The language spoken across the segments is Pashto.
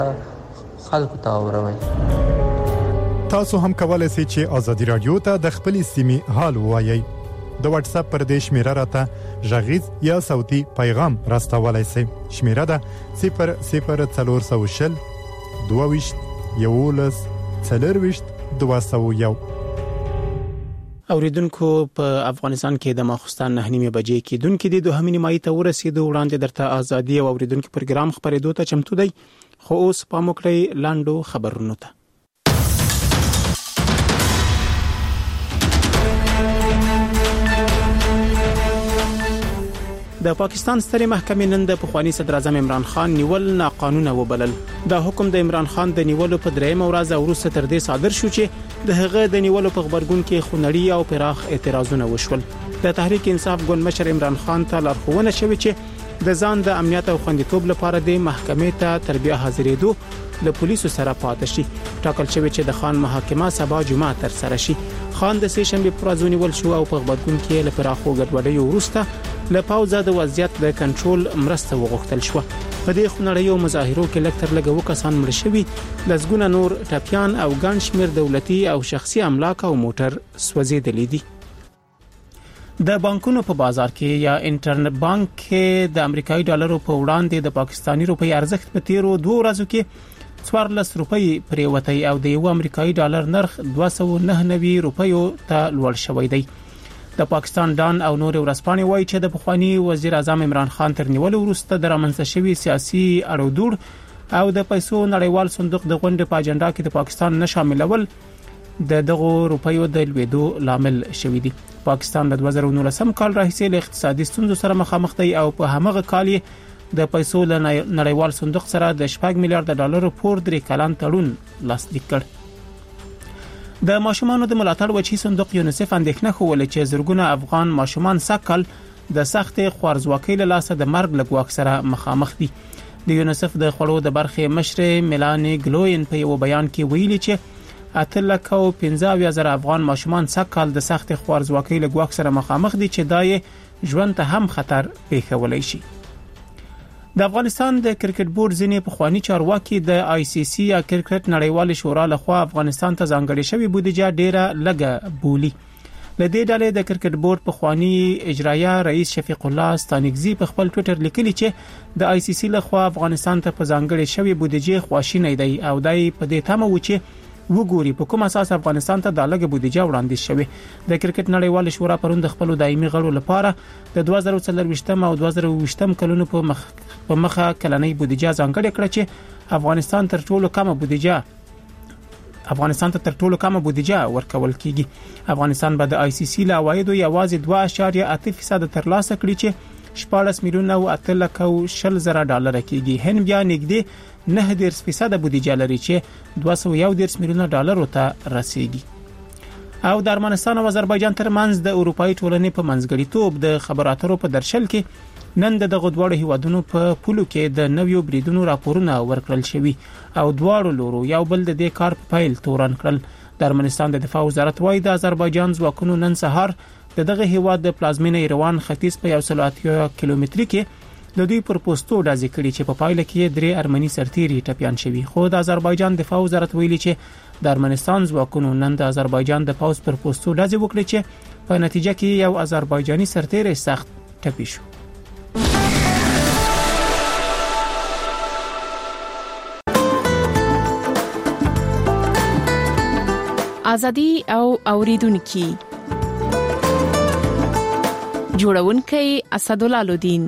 خلکو ته اوروي. تاسو هم کولای شئ چې آزادي رادیو ته د خپلې سیمې حال ووایئ. د واتس اپ پر دې شمیره راته غږیز یا صوتي پیغام راستولای شئ. شمیره ده 00420 22 11 40 201. اوریدونکو په افغانستان کې د ماخستان 9:30 بجې کې دونکو د 2 نیمایي ته ورسېدو وړاندې درته ازادي او اوریدونکو پروګرام خبرېدو ته چمتو دی. خو اوس پام وکړئ لاندو خبرونو ته. د پاکستان سترې محکمې نن د پخوانی صدر اعظم عمران خان نیول ناقانونه وبلل. دا حکم د عمران خان د نیولو په درېمه ورځ وروسته تر دې صادر شو چې د هغه د نیولو په خبرګون کې خونړي او پراخ اعتراضونه وشول. د تحریک انصاف ګوند مشر عمران خان ته لارښوونه شوې چې د ځان د امنیت او خوندیتوب لپاره د محکمې ته تر بیا حاضرېدو له پولیسو سره پاتې شي. ټاکل شوی چې د خان محاکمه سبا جمعه تر سره شي. خان د سې شنبه پر ورځ نیول شو او په خبرګون کې له پراخو ګډوډۍ وروسته له پاوزه د وضعیت د کنټرول مرسته وغوښتل شو. په دې خونړیو مظاهرو کې لکتر لګو کسان مړ شوي، لزګونه نور ټپيان او ګڼ شمېر دولتي او شخصي املاک او موټر سوځېدلې دي. د بانکونو په بازار کې یا انټرنیټ بانک کې د امریکایي ډالرو په وړاندې د پاکستاني روپۍ ارزښت په تیرو 2 ورځو کې 14 روپۍ پریوتی او د یو امریکایي ډالر نرخ 299 روپیو ته لوړ شوی دی. د پاکستان ډان او نور ورځپاڼې وایي چې د پخوانی وزیر اعظم عمران خان تر نیولو وروسته د رامنځته شوی سیاسي اړودوړ او د پیسو نړیوال صندوق د غونډې په اجنډا کې د پاکستان نه شاملول دغه روپیو د لویدو لامل شوی دی. پاکستان د 2019 کال راهیسې له اقتصادي ستونزو سره مخامخ دی او په همغه کال د پیسو له نړیوال صندوق سره د 6 میلیارډ ډالر پور 3 کلن تړون لاسلیک کړ. د ماشومانو د ملاتړ وچی صندوق یونیسف اندېښنه خوله چې زرګونه افغان ماشومان سکل د سخت خوارزواکۍ له لاسه د مرګ له ګواښ سره مخامخ دي. د یونیسف د خړو د برخې مشر میلانی ګلوین په یو بیان کې ویلي چې 8,15,000 افغان ماشومان سکل د سخت خوارزواکۍ له ګواښ سره مخامخ دي چې دای ژوند ته هم خطر پیښولای شي. د افغانستان د کرکټ بورډ ځینې پخوانی چارواکي د آی سی سی یا کرکټ نړیوال شورا لخوا افغانستان ته ځانګړې شوی بودیجه ډیره لږه بولی. لدې ډلې د کرکټ بورډ پخوانی اجرایه رئیس شفیق الله ستانګزی په خپل ټوئیټر لیکلی چې د آی سی سی لخوا افغانستان ته په ځانګړې شوی بودیجه خواشینی دی او دای په دې تمه و چې وګوري په کوم اساس افغانستان ته د لږه بودیجه وړاندې شوی. د کرکټ نړیوال شورا پرون د خپل دایمي غړو لپاره د 2024 او 2020 کلونو په مخه کلنۍ بودیجه ځانګړې کړه چې افغانستان ته تر ټولو کمه بودیجه ورکول کیږي. افغانستان به د آی سی سی له عوایدو یوازې 2.8% ترلاسه کړي چې 14 میلیونه او 8,000 ډالر کیږي. هند بیا نږدې 9% بودیجه لري چې 211 میلیونه ډالر ته رسیدي. او د ارمنستان او آذربایجان ترمنځ د اروپאי ټولنې په منځګړیتوب د خبرو اترو په درشل کې نن د دغه دوه هیوادونو په پولو کې د نویو بریدونو راپورونه ورکړل شوي او دواړو لورو یو بل د دې کار په پیل تورن کړل. د ارمنستان د دفاع وزارت وايي د آذربایجان ځواکونو نن سهار دغه هیواد د پلازمینه ایروان ختیځ په 180 کیلومتري کې د دوی پر پوسټو ډازې کړي چې په پایله کې 3 ارمني سرتیري ټپيان شوي. خو د آذربایجان دفاع وزارت ویلي چې د ارمنستان ځواکونو نن د آذربایجان د پاوز پر پوسټو ډازې وکړي چې په نتیجه کې یو آذربایجاني سرتیری سخت ټپي شو. ازادي او اوریدونکو جوړونکي اسدالله لودین.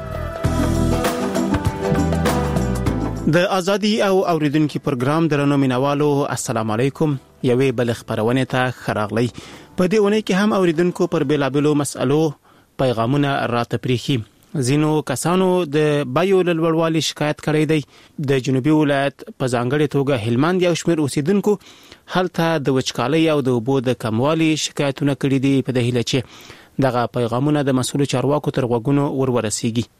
د ازادي او اوریدونکو پروګرام درنو مینوالو السلام علیکم. یوې بل خبرونه ته خراغلی. په دې ونه کې هم اوریدونکو پر بیلابلو مسالو پیغامونه راته پریخي. زینو کسانو د بایو لړوالي شکایت کړی دی. د جنوبي ولایت په ځانګړي توګه هلمند یو شمېر اوسیدونکو هلته د وچکالۍ او د اوبو د کموالي شکایتونه کړي دي په دهیله چې دغه پیغامونه د مسؤل چارواکو تر غوږونو ورسیږي.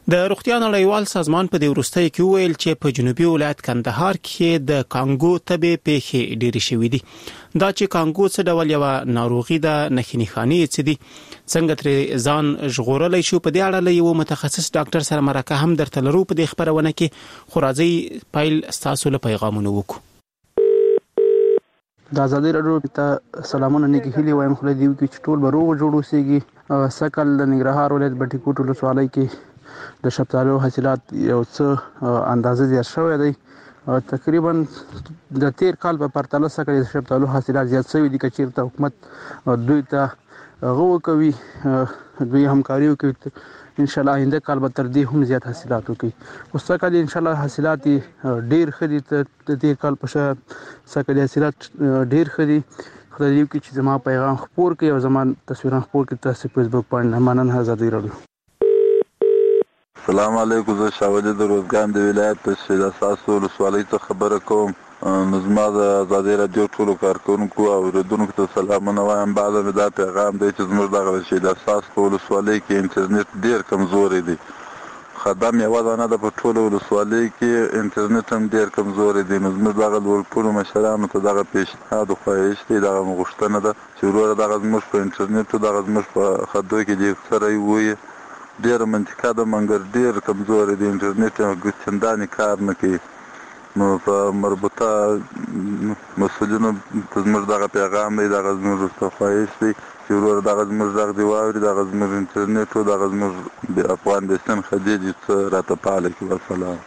د روغتیا نړیوال سازمان په دې وروستۍ کې ویل چې په جنوبي ولایت کندهار کې د کانګو تبې پیښې ډېرې شوې دي. دا چې کانګو څه ډول یو ناروغي ده، نښې نښانې څه دي، څنګه ترې ځان ژغورلی شو، په دې اړه له یو متخصص ډاکټر سره مرکه هم درته لرو په دې خبرونه کې. خو راځئ پیل ستاسو له پیغامونو وکړو. د ازادي راډیو ته سلامونه نیکی هیلې وایم. خو دې کې چې ټول به روغ جوړ اوسېږي. سکل د ننګرهار ولایت بټي کوټ ولسوالۍ کې د شفتالو حاصلات یو څه اندازه زیات شوی دی. تقریبا د تیر کال په پرتله سره د شفتالو حاصلات زیات شوي دي. که چیرته حکومت دوی ته غو کوي، دوی همکاري وکړي، ان شاء الله آینده کال به تر دې هم زیات حاصلات وکړي. اوس کال ان شاء الله حاصلات ډیر ښه دي. د تیر کال په شان سکه حاصلات ډیر ښه دي. خدای دې وکړي چې زما پیغام خپور کړي او زما تصویرونه خپور کړي. تاسو فیسبوک باندې مننه. ازادي راډیو. السلام علیکم. زه شاولې د روزګان د ولایت په شهید اساس ولسوالۍ ته خبره کوم. نو زما د ازادي راډیو ټولو کارکونکو او اوریدونکو ته سلامونه وایم. بعد مې دا پیغام دی چې زموږ دغه شهید اساس په ولسوالۍ کې انټرنیټ ډېر کمزوری دی. خدام یوه دانه ده په ټولو ولسوالۍ کې، انټرنیټ هم ډېر کمزوری دی. نو زموږ دغه لوړپوړو مشرانو ته دغه پیشنهاد او خواهش دی، دغه غوښتنه ده چې وروره دغه زموږ په انټرنیټ او دغه زموږ په خدو کې دې سره ووایي. ډېره منطقه ده مګر ډېر کمزوری دی، انټرنیټ چندانې کار نه کوي. نو په مربوطه مسؤلینو ته زموږ دغه پیغام دی، دغه زموږ ورته خواهش دی چې وروره دغه زموږ غږ دې واوري، دغه زموږ انټرنیټ او دغه زموږ د افغان بیسن خدي دې څه راته فعاله کړي. والسلام.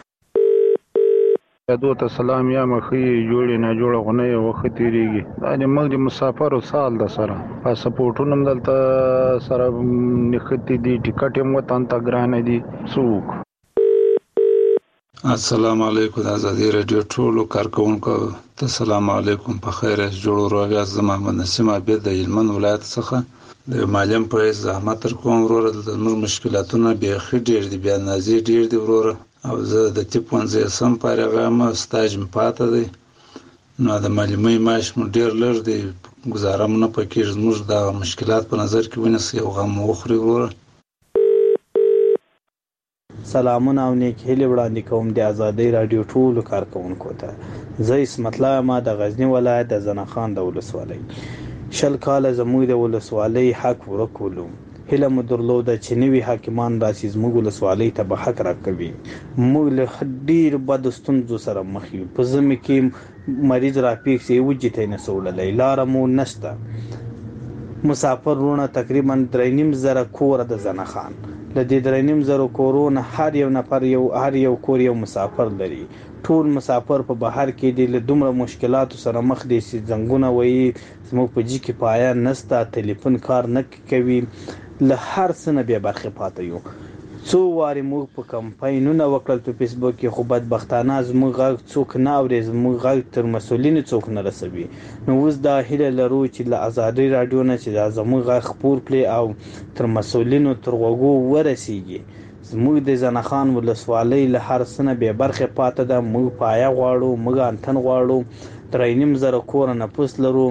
دو ته سلام. یا مخې جوړې نه جوړه غونه یې وخت تیریږي. دا د موږ د مسافرو سال د سره پاسپورټونه هم دلته سره نښتي دي، ټیکټ هم وطن ته ګرانه دي. څوک السلام علیکم. د ازادي راډیو ټولو کارکونکو ته سلام علیکم. په خیر جوړ روغ یاست. زه محمد نسیم عابد د هلمند ولایت څخه د معلم په زحمت تر کوم وروره د موږ مشکلاتونه بیخي ډېر دي، بیا نازي ډېر دي وروره. او زه د ټیپ 15 فارغ یم، سټاج مې پاته دی. نو د معلمۍ معاش مو ډېر لږ دی، ګزاره مو نه پکېږي. زموږ د مشکلات په نظر کې ونیسئ او غم وخورئ وروره. سلامونه او نیک هیلې وړاندې کوم د ازادي راډیو ټولو کارکونکو ته. زه اسمت الله ما د غزنی ولایت د زنه خان د ولسوالۍ. 20 کاله زموږ د ولسوالۍ حق ورکولو. هله مو درلوده چې نوي حاکمان راشي زموږ ولسوالۍ ته به حق راکوي. موږ له ډېر بد ستونزو سره مخ یو. په ژمي کې مریض راپیښ شي، وجې ته یې نه سوړلی، لاره مو نشته. مسافر رونه تقریبا 3,500 کور د زنه خان. له دې 3,500 کورونه هر یو نفر هر یو کور یو مسافر لري. ټول مسافر په بهر کې دي، له دومره مشکلاتو سره مخ دي چې زنګونه وایي زموږ په جي کې پایا نسته، ټلیفون کار نه کوي، له هر څه نه بیا برخې پاته یو. څو وارې موږ په کمپاینونه وکړل په فیسبوک کې، خو بدبختانه زموږ غږ څوک نه اوري، زموږ غږ تر مسؤلینو څوک نه رسوي. نو اوس دا هیله لرو چې له ازادي راډیو نه چې دا زموږ غږ خپور کړي او تر مسؤلینو تر غوږو ورسیږي. زموږ د زنه خان ولسوالۍ له هر څه نه بې برخې پاته ده. موږ پایه غواړو، موږ انتن غواړو. 3,500 کور نفوس لرو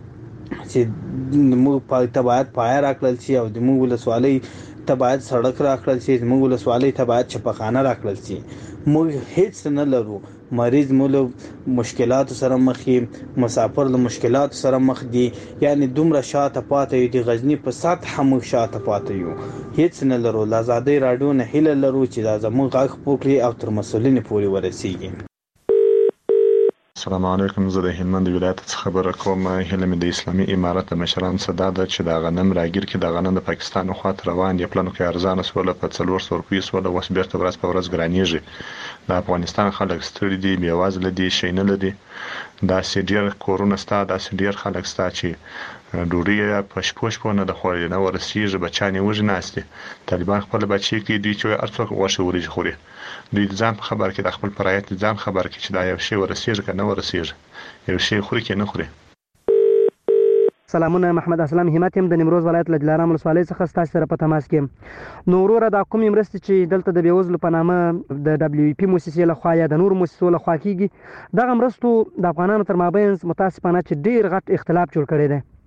چې موږ ته باید پایه راکړل شي او د موږ ولسوالۍ ته باید سړک راکړل شي، زموږ ولسوالۍ ته باید چپخانه راکړل شي. موږ هیڅ نه لرو. مریض مو له مشکلاتو سره مخ دي، مسافر له مشکلاتو سره مخ دي، یعنی دومره شاته پاته یو. د غزنی په سطح موږ شاته پاته یو، هیڅ نه لرو. له ازادي راډیو نه هیله لرو چې دا زموږ غږ پوکړي او تر مسؤلینو پورې ورسیږي. السلام علیکم. زه د هلمند ولایت څخه خبره کوم. هیله مې د اسلامي امارت د مشرانو څخه دا ده چې د غنم راګیر کې د غنم د پاکستان خواته روان دي. پلانو کې ارزانه سوله په 400 روپیو سوله، اوس بیرته ورځ په ورځ ګرانیږي. د افغانستان خلک ستړي دي، بېوزله دي، شی نه لري. داسې ډېر کورونه شته، داسې ډېر خلک شته چې ډوډۍ په شپو نه د خوړلې نه ورسېږي، بچیان یې وږي ناست دي. طالبان خپل بچي کې دوی چې هر څوک غوښه وریجې خوري. دوی د ځان خبر کې د خپل پرایت ځان خبر کې چې دا یو شی ورسېږي که نه ورسېږي، یو شی خوري کې نه خوري. سلامونه. محمد اسلام همت يم د نیمروز ولایت له دلارام ولسوالۍ څخه ستاسو سره په تماس کې. نو وروره دا کومې مرستې چې دلته د بېوزلو په نامه د WFP موسسې لخوا یا د نورو موسسو لخوا کیږي، دغه مرستو د افغانانو تر مابین متاسفانه چې ډېر غټ اختلاف جوړ کړی دی.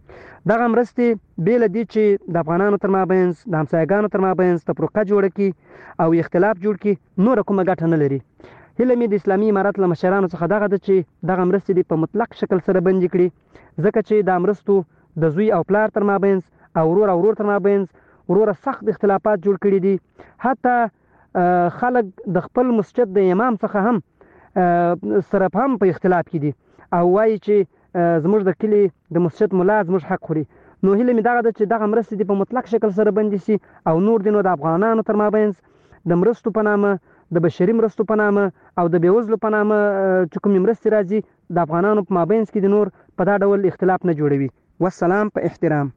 دغه مرستې بیل دي چې د افغانانو تر مابینځ د همسایګانو تر مابینځ تفرقه جوړه کړي او اختلاف جوړ کړي، نور کومه ګټه نه لري. هیله مې د اسلامي امارت له مشرانو څخه دغه ده چې دغه مرستې دې په مطلق شکل سره بندي کړي، ځکه چې دا مرستو د زوی او پلار تر مابینځ او ورور او ورور تر مابینځ وروره سخت اختلافات جوړ کړي دي. حتی خلک د خپل مسجد د امام څخه هم سره هم په اختلاف کې دي او وایي چې زموږ د کلي د مسجد ملا زموږ حق خوري. نو هیله مې دغه ده چې دغه مرستې دې په مطلق شکل سره بندي سي او نور دي نو د افغانانو تر مابینځ د مرستو په نامه، د بشري مرستو په نامه او د بېوزلو په نامه چې کومې مرستې راځي د افغانانو په مابینځ کې د نور په دا ډول اختلاف نه جوړوي. والسلام په احترام.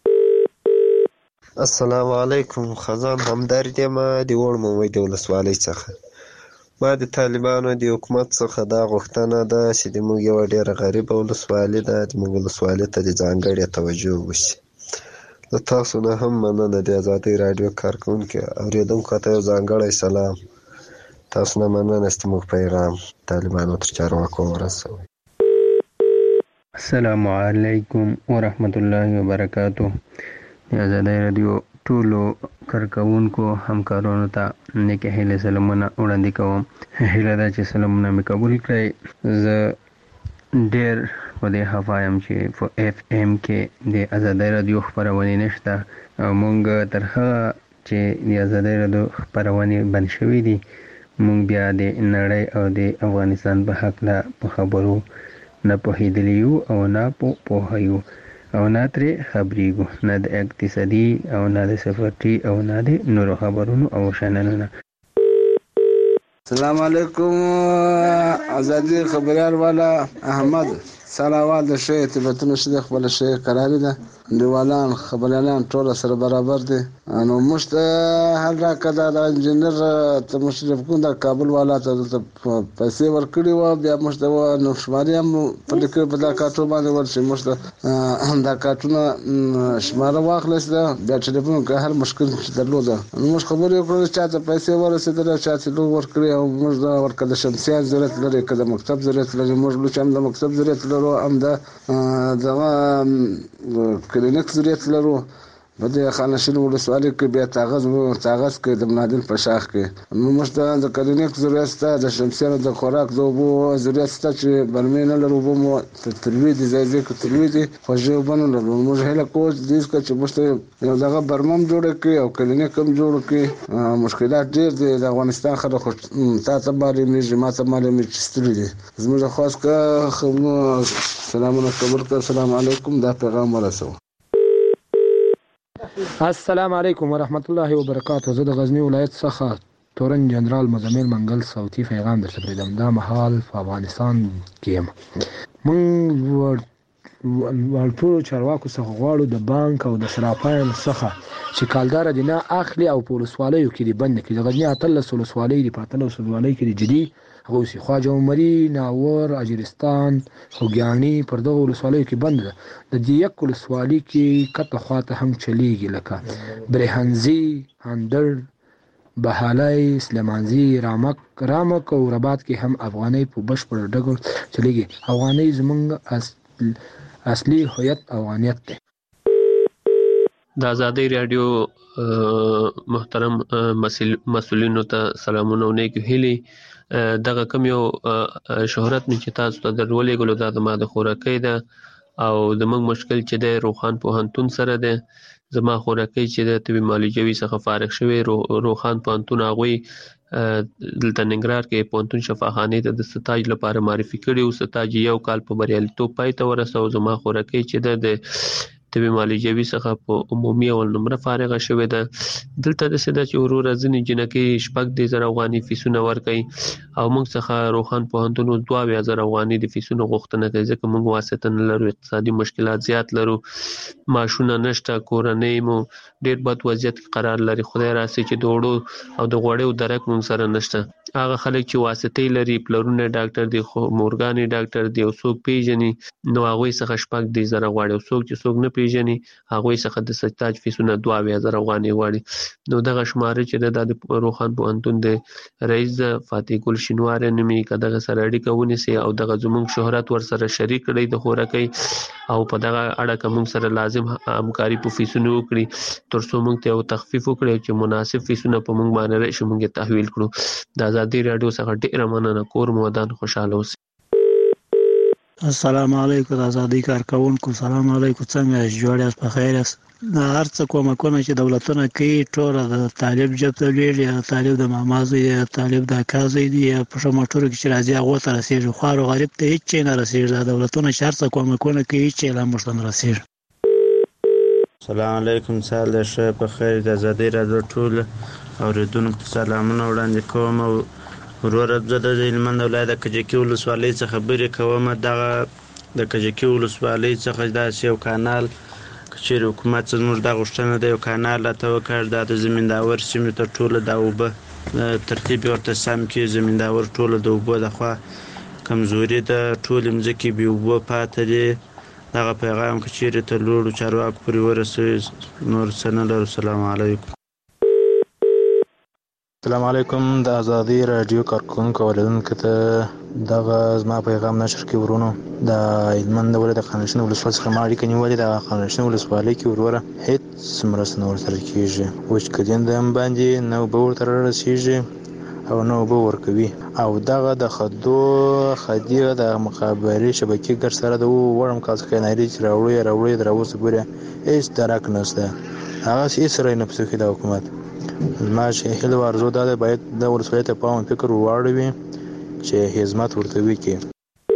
السلام علیکم. خزان همدرد یم د وړ مومید ولسوالۍ څخه. ما د طالبانو د حکومت څخه دا غوښتنه ده چې د موږ یوه ډېره غریبه ولسوالي ده، د موږ ولسوالۍ ته د ځانګړې توجه وشي. له تاسو نه هم مننه د ازادۍ راډیو کارکوونکي اورېدونکو ته یو ځانګړی سلام. تاسو نه مننه چې موږ پیغام طالبانو تر چارواکو ورسوئ. السلام علیکم ورحمت الله وبرکاتو. د ازادۍ راډیو ټولو کارکوونکو همکارانو ته نیکې هیلې سلامونه وړاندې کوم. هیله ده چې سلامونه مې قبول کړئ. زه ډېر په دې خفه یم چې په اف ام کې د ازادۍ راډیو خپرونې نشته او موږ تر هغه چې د ازادۍ راډیو خپرونې بند شوي دي موږ بیا د نړۍ او د افغانستان په هکله په خبرو نه پوهېدلي یو او نه پوهه یو او نه ترې خبرېږو، نه د اقتصادي او نه د سفارتي او نه د نورو خبرونو او شانلونو. السلام علیکم. ازادي خبریال والا احمد سلاوال د شی ارتباطونه شته خپل شی قرار ده دیوالان خبريالان ټول سره برابر دي. نو مشت هر راکدا د انجنیر ته مشرف کوم د کابل والا ته پیسې ورکړي و بیا مشت نو شماري هم په لیکل په دا کارټو باندې ورشي مشت دا کارټونه شماره واخلص ده بیا ټلیفون که هر مشکل درلوده نو مش خبرې وکړو چې ته پیسې ورسېدل چې ته لو ورکړي او موږ دا ورکړه شمسیان ضرورت لري کله مکتب ضرورت لري موږ لو چې د مکتب ضرورت لرو هم دا کلینیک ضرورت لرو په دې خانشین ولسوالۍ کې بیا تاغز کې د منادل په شاخ کې نو موږ د کلینیک ضرورت ته د شمسیانو د خوراک د اوبو ضرورت ته چې برمې نه لرو اوبه مو تروي دي ځای ځای کې تروي دي خوږې اوبه نه لرو موږ هیله کوو چې چې موږ یو دغه برمم جوړ کړي او کلینیک هم جوړ کړي مشکلات ډېر دي د افغانستان خلک تا ته معلومېږي ما ته معلومېږي چې ستړي دي زموږ خاص که سلامونه قبول کړه. السلام علیکم دا پیغام ورسوه. السلام علیکم ورحمت الله وبرکاته. زه د غزنی ولایت څخه تورن جنرال مزمل منګل صوتي پیغام درته پرېږدم. دا مهال په افغانستان کې یم. موږ ټولو چارواکو څخه غواړو د بانک او د صرافانو څخه چې کالدار دي نه اخلي او په ولسوالیو کې دي بند کړي. د غزني 18 ولسوالۍ دي په 18 ولسوالۍ کې دي جدي هغه اوسي خواجه عمري ناور اجرستان خوږیاڼي پر دغه ولسوالیو کې بند ده. د دې یک ولسوالۍ کې کته خواته هم چلیږي لکه برهنزي هندر بهالای سلیمانزي رامک او رباط کې هم افغاني په بشپړ ډول چلیږي. افغاني زمونږ اصلي هویت افغانیت دی. د ازادۍ راډیو محترم مسؤلینو ته سلامونه او نیک هیلې. دغه کوم یو شهرت مې چې تاسو ته درولېږلو دا زما د خوراکۍ ده او زموږ مشکل چې دی روخان پوهنتون سره دی. زما خوراکۍ چې د طبي معالجوي څخه فارغ شوی روخان پوهنتون هغوی دلته ننګرهار کې پوهنتون شفاخانې ته د ستاج لپاره معرفي کړي او ستاج یو کال په بریالیتوب پای ته ورسو. زما خوراکۍ چې ده د طبي معالجوي څخه په عمومي اول نمره فارغه شوې ده. دلته داسې ده چې وروره ځینې جنکۍ 14,000 افغاني فیسونه ورکوي او موږ څخه روخان پوهنتون 22,000 افغاني د فیسونو غوښتنه کوي ځکه موږ واسطه نه لرو، اقتصادي مشکلات زیات لرو، معاشونه نشته، کورنۍ مو ډېر بد وضعیت کې قرار لري. خدای راسي چې د وړو او د غوړیو درک موږ سره نشته. هغه خلک چې واسطې لري پلرونه ډاکټر دي خو مورګانې ډاکټر دي او څوک پیژني نو هغوی څخه 14,000 غواړي او څوک چې څوک نه پیژني هغه څخه د سجتاج فیسونه 2000 افغانۍ غواړي. نو دغه شماره چې د روخان پوهنتون د رئیس فاتح ګل شینواری نومي کداغه سره اړیکه ونیسي او دغه زموږ شهرت ور سره شریک کړي د خورکې او په دغه اړه کوم سره لازم همکاري په فیسونو وکړي ترڅو موږ ته تخفیف وکړي چې مناسب فیسونه په موږ باندې راشي موږ تحویل کړو. د ازادي رادیو څخه ډیره مننه. کور مودان خوشاله اوسئ. السلام علیکم د ازادي کارکونکو. سلام علیکم. څنګه جوړ یاست؟ په خیر یاست؟ هر څه کومکونه چې دولتونه کوي ټول د طالب جب ته لري یا طالب د مامازي یا طالب د کازي دی یا په شمټور کې چې راځي هغه ته رسیږي خو هر غریب ته هیڅ نه رسیږي. د دولتونه چې هر څه کومکونه کوي چې لا مشتن رسیږي. السلام علیکم. سال د شه په خیر. د ازادي رادیو ټول اوریدونکو سلامونه وړاندې کوم. ورور عبد د هلمند ولایت کجکی ولسوالۍ څخه خبرې کوم. دغه د کجکی ولسوالۍ څخه داسې یو کانال چې حکومت زموږ د غوښتنه د یو کانال ته وکړ د زمینداور سیمې ته ټوله د اوبه ترتیب ورته سم کې زمینداور ټوله د اوبو د خوا کمزوري د ټول مځکې به اوبه پاتې دي. دغه پیغام کچېرې ته لوړو چارواکو پورې ورسوي. نور څه نه لرو. السلام علیکم. السلام علیکم. د ازادي رادیو کارکونکو اوریدونکو ته دغه زما پیغام نشر کې ورونو د هلمند ولایت د خانشین ولسوالۍ څخه ما اړیکه نیولې. د خانشین ولسوالۍ کې وروره هیڅ مرسته نه ورسره کېږي. وچکدین د هم باندې نه اوبه ورته رارسېږي او نه اوبه ورکوي او دغه د خدي د مخابرې شبکې ګډ سره د وړم کال څخه ناري چې راوړي تر اوسه پورې هیڅ درک نشته. هغه هیڅ رای نه پسې د حکومت زما چې هیله ورزو دا باید د ولسوالۍ ته پام فکر واړوي چې خدمت ورته وکړي.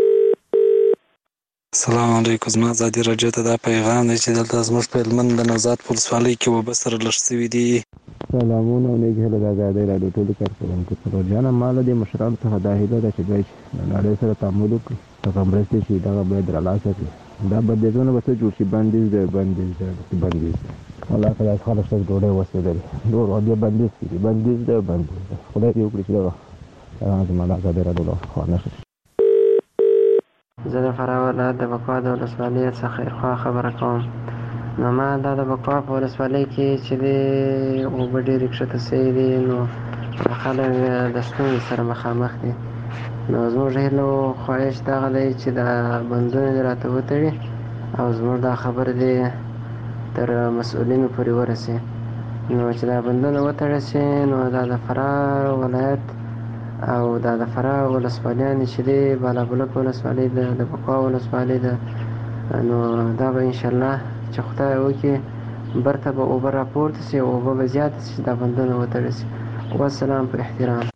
السلام علیکم. زما ازادي رادیو ته دا پیغام دی چې دلته زموږ په هلمند د نوزاد ولسوالۍ کې اوبه سره لږ شوي دي. سلامونه او نیک هیله د ازادي رادیو ټولو کارکوونکو سره. جانه مال د مشرانو څخه دا هیله ده چې دوی د نړۍ سره تعامل وکړي هغه مرستې چې دغه باید رالاسه کړي. دا بندیزونه به څه جوړ شي. بندیز والله که خلک ته ډوډۍ وسېدل نور بیا بندیز دی خدای دې وکړي چې دغه زما د ازادي رادیو له خوا نشر شي. زه د فراه ولایت د بکوا د ولسوالۍ څخه خیرخوا خبره کوم. نو ما دا د بکوا په ولسوالۍ کې چې دی اوبه ډېرې کښته سوي دي نو خلک د ستونزې سره مخامخ دي. نو زموږ هیله او خواهش دغه دی چې دا بندونه دې راته وتړي او زموږ دا خبره دی تر مسؤلینو پورې ورسي. نو چې دا بندونه وتړل سي نو دا د فراه ولایت او دا د فراه ولسوالیانې چې دی بالابلوک ولسوالۍ د بکوا ولسوالۍ ده نو دا به انشاءالله چې خدای وکړي برته به اوبه راپورته سي او اوبه به زیاته سي چې دا بندونه وتړل سي. والسلام په احترام.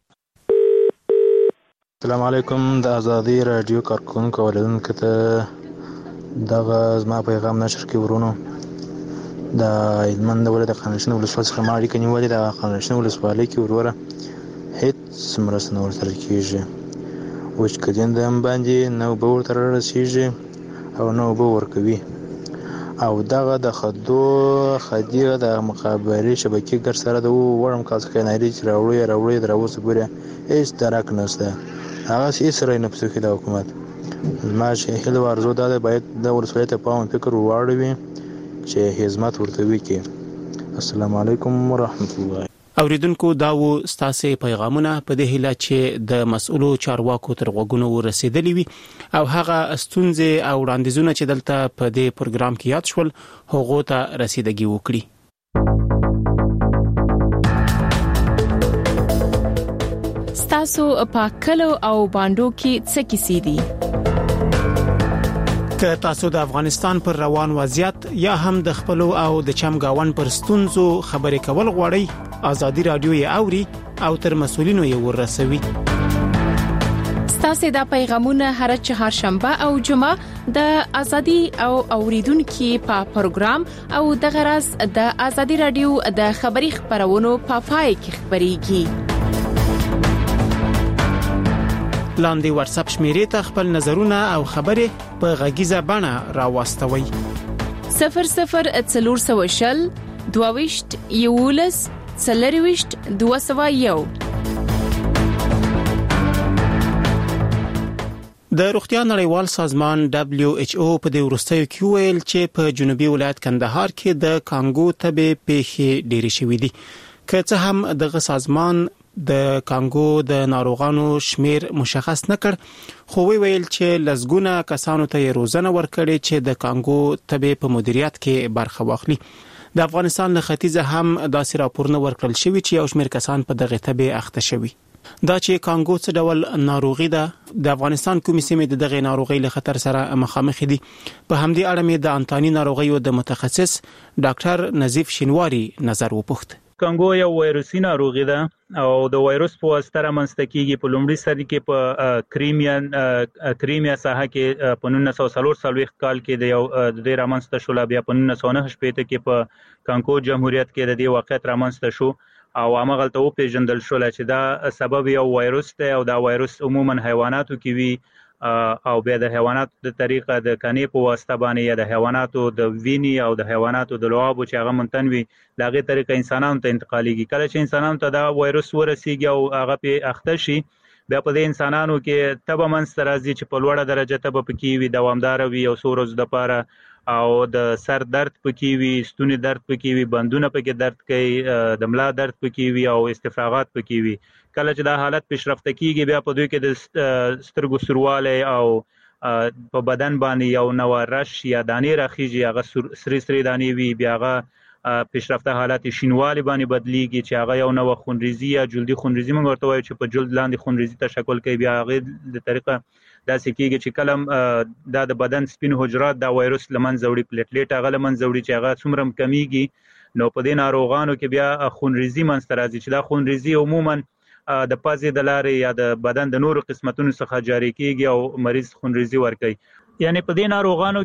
السلام علیکم. د ازادي رادیو کارکونکو اوریدونکو ته دغه زما پیغام نشر کې ورونو د هلمند ولایت د خانشین ولسوالۍ څخه ما اړیکه نیولې. د خانشین ولسوالۍ کې وروره هیڅ مرسته نه ورسره کېږي. وچکدین د هم باندې نه اوبه ورته رارسېږي او نه اوبه ورکوي او دغه د خدي د مخابرې شبکې ګډ سره د وړم کال څخه ناري چې راوړي تر اوسه پورې هیڅ درک نشته. هغه هیڅ رای نه پسې د حکومت زما چې هیله ورزو دا باید د ولسوالۍ ته پام فکر واړوي چې خدمت ورته وکړي. السلام علیکم ورحمت الله. اوریدونکو دا و ستاسو پیغامونه په دې هیله چې د مسؤلو چارواکو تر غوږونو ورسېدلی وي او هغه ستونزې او وړاندیزونه چې دلته په دې پروګرام کې یاد شول هغه ته رسیدګي وکړي. ستاسو په کلو او باندو کې څه کیسې دي؟ که تاسو د افغانستان پر روان وضعیت یا هم د خپل او د چمګاون پر ستونزو خبرې کول غواړئ ازادي رادیو یې اوري او تر مسؤلینو یې ورسوي. ستاسو د پیغامونه هر چهارشنبه او جمعه د ازادي او اوریدونکو په پروګرام او د غرض د ازادي رادیو د خبري خبرونو په پای کې خبريږي. لاندې واتس اپ شمیرې ته خپل نظرونه او خبرې په غږیزه بڼه راوستوي. 0040 22 یولس 201. د روغتیا نړیوال سازمان WHO په دې وروستیو کې ویل چې په جنوبي ولایت کندهار کې د کانګو تبې پیښې ډېرې شوې دي. که څه هم دغه سازمان د کانګو د ناروغانو شمیر مشخص نکړ، خو ویل چې لزګونه کسانو ته روزنه ورکړي چې د کانګو تبې په مدیریت کې برخه واخلي. د افغانستان له ختیځه هم داسې راپورونه ورکړل شوي چې یو شمیر کسان په دغه تبې اخته شوي. دا چې کانګو څه ډول ناروغي ده، د افغانستان کومې سیمې د دغه ناروغي له خطر سره مخامخ دي، په همدې اړه مې د انتاني ناروغیو د متخصص ډاکټر نظیف شینواری نظر وپوښت. کانګو یو وایروسي ناروغي ده او د وایروس په واسطه رامنځته کیږي. په لومړي سر کې په کریمیا ساحه کې په 1940 کال کې د دې رامنځته شو، بیا په 1990 کې په کانګو جمهوریت کې د دې واقعیت رامنځته شو او هغه ته پیژندل شو چې دا سبب یو وایروس دی او دا وایروس عموما حیواناتو کې وي او بیا د حیواناتو د طریقه د کنې په واسطه باندې یا د حیواناتو د ویني او د حیواناتو د لعابو چې هغه منتنوي لاغه طریقه انسانانو ته انتقالېږي. کله چې انسانانو ته دا وایروس ورسیږي او هغه په اخته شي، بیا په دې انسانانو کې تبه منځته راځي چې په لوړه درجه تبه پکې وي، دوامدار وي او څو ورځې لپاره، او د سر درد پکې وي، ستوني درد پکې وي، بندونه پکې درد کوي، د ملا درد پکې وي او استفراغات پکې وي. کله چې دا حالت پیشرفته کیږي، بیا په دوی کې د سترګو سورواله او په بدن باندې یو نو رش یا دانې راخیږي، هغه سری سری دانې وي، بیا هغه پیشرفته حالت شینوالي باندې بدلیږي چې هغه یو نو خونریزي یا جلدي خونریزي موږ ورته وایو چې په جلد لاندې خونریزي تشکل کوي. بیا هغه د طریقه داسې کیږي چې کله دا د بدن سپین حجرات دا وایروس لمنځه وړي، پلیټلیټ هغه لمنځه وړي چې هغه څومره کمیږي، نو په دې ناروغانو کې بیا خونریزي منځته راځي چې دا خونریزي عموما د پازې د لارې یا د بدن د نورو قسمتونو څخه جاری کیږي او مریض خونریزي ورکوي. یعنی په دې ناروغانو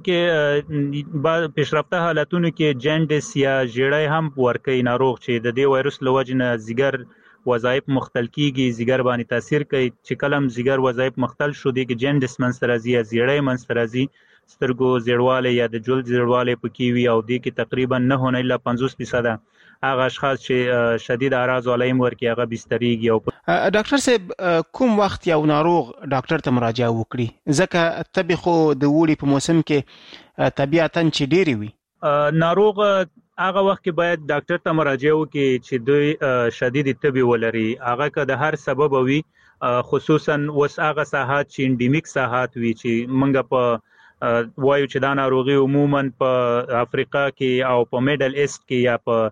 کې پیشرفته حالتونو کې جنډس یا ژیړی هم ورکوي ناروغ چې د دې وایروس له وجې نه ځیګر وظایف مختل کیږي، ځیګر باندې تاثیر کوي. چې کله هم ځیګر وظایف مختل شو، دی کې جنډس منځته راځي یا ژیړی منځته راځي، سترګو زیړوالی یا د جلد زیړوالی پکې وي او دی کې تقریبا 9 الا 50% هغه اشخاص چې شدید اعراض علایم ورکي هغه بستریږي. او ډاکټر صاحب کوم وخت یو ناروغ ډاکټر ته مراجعه وکړي؟ ځکه تبې خو د وړي په موسم کې طبيعتاً چې ډېری وي، ناروغ هغه وخت کې باید ډاکټر ته مراجعه وکړي چې دوی شدید تبې ولري. هغه که د هر سبب وي، خصوصا وس هغه ساحات چې انډیمیک ساحات وي چې منګه په وایو چې دا ناروغي عموما په افریقا کې او په میډل ایست کې یا په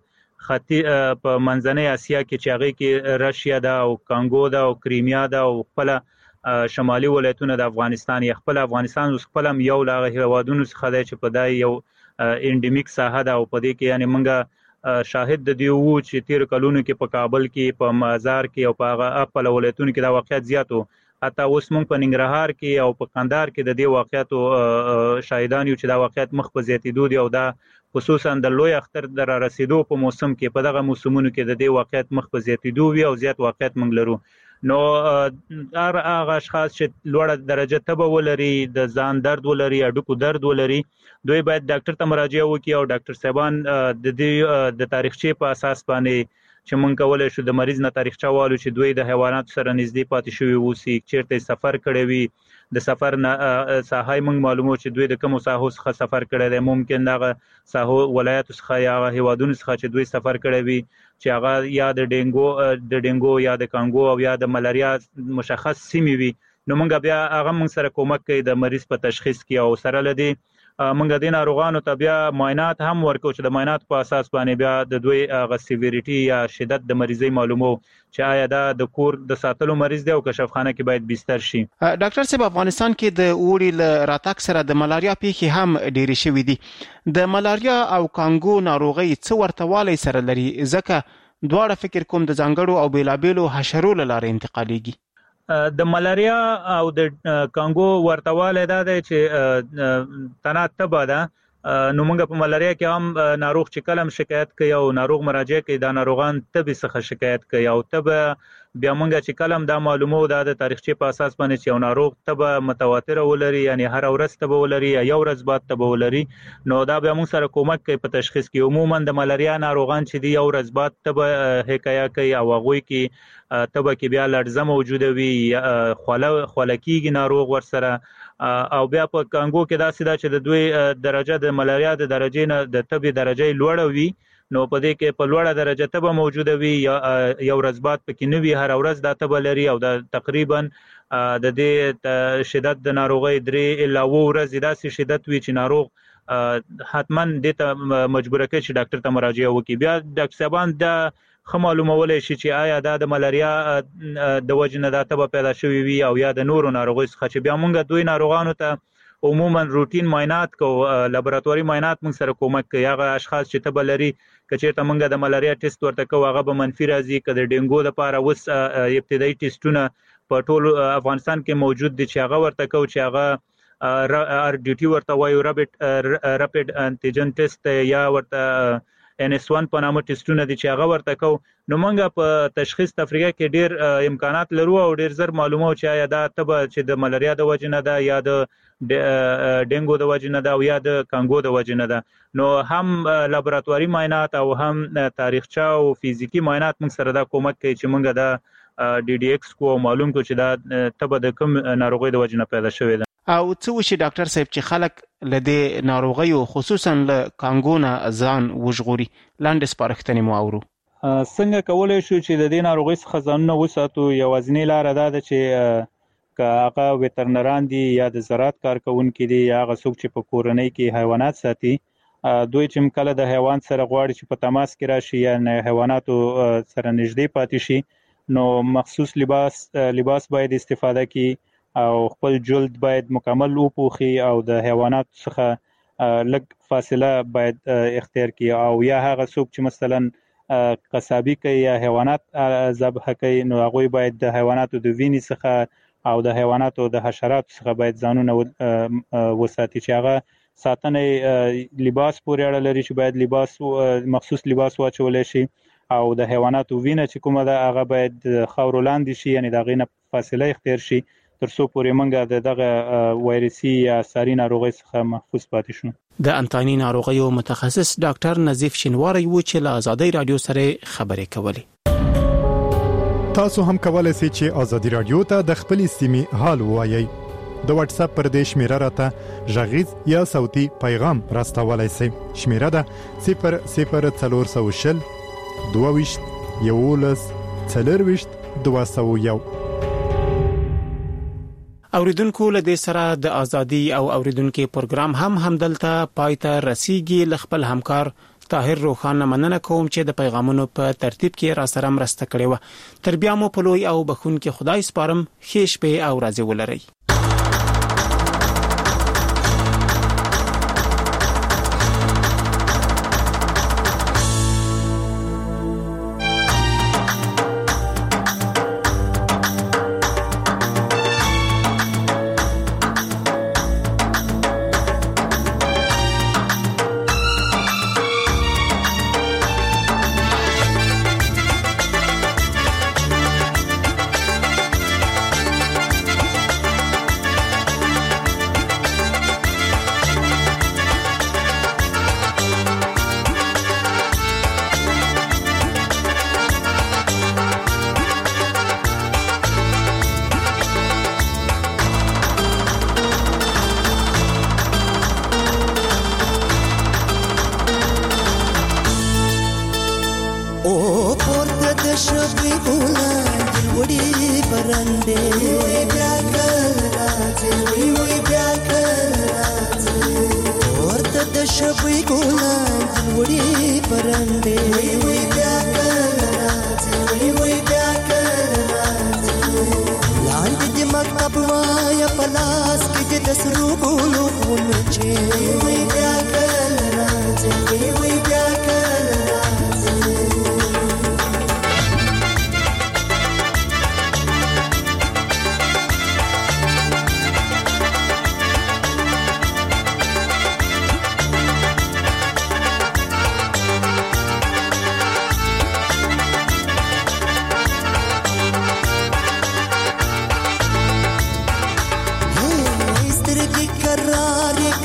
منځنۍ اسیا کې چې هغه کې رشیا ده او کانګو ده او کریمیا ده او خپل شمالي ولایتونه د افغانستان یا خپل افغانستان اوس خپل یو لاغه هوادونو څخه دی چې په دای یو انډیمیک ساحه ده او په دې کې یعنی منګه شاهد د دیو چې 13 کلونو کې په کابل کې په مزار کې او په هغه خپل ولایتونو کې دا واقعیت زیاتو، حتی اوس موږ په ننګرهار کې او په قندهار کې د دې واقعیتو شاهدان یو چې دا واقعیت مخ په زیاتېدو دي او دا خصوصا د لوی اختر در رسیدو په موسم کې په دغه موسمونو کې د دې واقعیت مخ په زیاتېدو وي او زیات واقعیت موږ لرو. نو هغه اشخاص چې لوړه درجه تبه ولري، د ځان درد ولري، اډوکو درد ولري، دوی باید ډاکټر ته مراجعه وکړي او ډاکټر صاحبان د دې د تاریخچې په اساس باندې چې مونږ کولای شو د مریض نه تاریخچه والو چې دوی د حیواناتو سره نږدې پاتې شوي اوسي، چیرته سفر کړی وي، د سفر نه ساحه مونږ معلومو چې دوی د کوم ساحو څخه سفر کړی دی، ممکن دغه ساحو ولایتو څخه یا هیوادونو څخه چې دوی سفر کړی وي چې هغه یا د ډینګو یا د کانګو او یا د ملاریا مشخص سیمې وي، نو مونږ بیا هغه مونږ سره کومک کوي د مریض په تشخیص کې او سره لدی مونږ د ناروغانو ته بیا معاینات هم ورکو چې د معاینات په اساس باندې بیا د دوی غ سیویریټي یا شدت د مریضي معلومو چې آیا دا د کور د ساتلو مریض دی او کشفخانه کې باید بستر شي. ډاکټر صاحب افغانستان کې د اوړي ل راتګ سره د ملاریا پیښې هم ډېرې شوې دي. د ملاریا او کانګو ناروغي څه ورتهوالی سره لري؟ ځکه دواړه فکر کوم د ځانګړو او بیلابیلو حشرو له لارې انتقالیږي. د ملاریا او د کانګو ورتواله دا دی چې تنه تبه ده، نو موږ په ملاریا کې هم ناروغ چې کلم شکایت کوي او ناروغ مراجعه کوي دا ناروغان تبه څخه شکایت کوي او تبه بیا مونږ چې کلم دا معلومو د تاریخچه په اساس باندې چې یو ناروغ تبه متواتر ولري یعنی هر ورځ تبه ولري یا یو ورځ بعد تبه ولري نو دا بیا موږ سره کومک کوي په تشخیص کې. عموما د ملاریا ناروغان چې دی یو ورځ بعد تبه حکایه کوي او هغه کې تبه کې بیا لړزه موجوده وي خولکیږي ناروغ ورسره او بیا په کانګو کې داسې دا چې د دوی درجه د ملاریا د درجې نه د تبه درجه لوړه وي نو په دې کې په لوړه درجه تبه موجوده وي یو ورځ بعد پکې نه وي هر ورځ دا تبه لري او دا تقریبا د دې شدت د ناروغي 3 الا 4 ورځې داسې شدت وي چې ناروغ حتما د ته مجبور کوي چې ډاکټر ته مراجعه وکړي. بیا ډاکټر صاحبان د معلومولای شي چې آیا دا د ملاریا د وجه نه دا تبه پیدا شوی وي او یا د نورو ناروغیو څخه چې بیا موږ دوی ناروغانو ته عموما روټین معاینات کو لابراتواري معاینات موږ سره کومک کوي. هغه اشخاص چې تبه لري کچېرته موږ د ملاریا ټیسټ ورته کوو هغه به منفي راځي که د ډینګو لپاره اوس ابتدایي ټیسټونه په ټول افغانستان کې موجود دي چې هغه ورته کوو چې هغه ار ډي ټي ورته وایو رپیډ انټیجن ټیسټ یا ورته NS1 په نامه ټیسټونه دي چې هغه ورته کو نو موږ په تشخیص تفریقه کې ډیر امکانات لرو او ډیر زر معلومه چې آیا دا تبه چې د ملاریا د وجه نه ده یا د ډینګو د وجه نه ده او یا د کانګو د وجه نه ده. نو هم لابراتواري معاینات او هم تاریخچه او فزیکی معاینات موږ سره دا کومک کوي چې موږ دا DDX کو معلوم کو چې دا تبه د کوم ناروغي د وجه نه پیدا شوې ده. او څه وشي ډاکټر صاحب چې خلک لدې ناروغیو خصوصا له کانګو نه ځان وژغوري لاندې سپارښتنې مو اورو؟ څنګه کولای شو چې د دې ناروغي څخه ځانونه وساتو؟ یوازینۍ لاره دا ده چې که هغه وترنران دي یا د زراعت کارکونکي دي یا هغه څوک چې په کورنۍ کې حیوانات ساتي دوی چې کله د حیوان سره غواړي چې په تماس کې راشي یا حیواناتو سره نږدې پاتې شي نو مخصوص لباس باید استفاده کړي او خپل جلد باید مکمل وپوخي او د حیوانات څخه لږ فاصله باید اختیار کړي او یا هغه څوک چې مثلا قصابي کوي یا حیوانات ذبح کوي نو هغه باید د حیواناتو د وینې څخه او د حیواناتو د حشراتو څخه باید ځانونه وساتي چې هغه ساتنې لباس پورې اړه لري چې باید مخصوص لباس واچول شي او د حیواناتو وینه چې کومه ده هغه باید خاورو لاندې شي یعنی د هغې نه فاصله اختیار شي ترڅو پورې موږ دغه وایرسي یا ساري ناروغۍ څخه محفوظ پاتې شو. د انتاني ناروغیو متخصص ډاکټر نظیف شینواری و چې له آزادۍ رادیو سره خبرې کولې. تاسو هم کولای شئ چې آزادۍ رادیو ته د خپل سیمې حال ووایي. د واتس اپ پر دې شمیره راته غږیز یا صوتي پیغام راستولای شئ. شمیره ده 00420 22 11 40 201. اوریدونکو له دې سره د ازادي او اوریدونکو پروګرام هم دلته پایته رسیدي. خپل همکار طاهر روخان مننه کوم چې د پیغامونو په ترتیب کې را سره مرسته کړې و. تر بیا مو په لوی او بخونکي خدای سپارم. ښه شپه او ورځ ولرئ.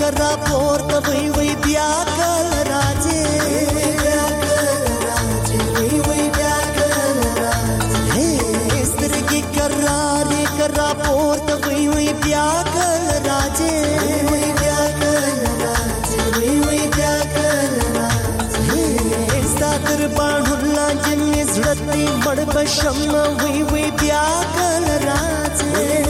کرا پورته وی وی بیا کل راځي سترګې کرارې کرا پورته وی وی بیا کل راځي تر باندې لاندې مې زړه دې مړ بشم وی وی بیا کل راځي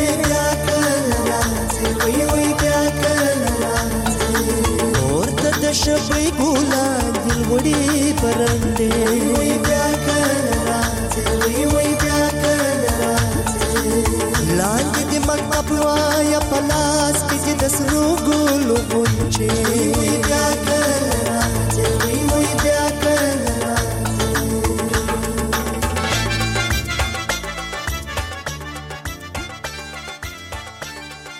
وی وی بیا کل راځي اورته د شپې ګولا دل وړي پرندې وی بیا کل راځي وی وی بیا کل راځي لاندې د مکتب وایا پلاس کې د سرو ګلو غونچې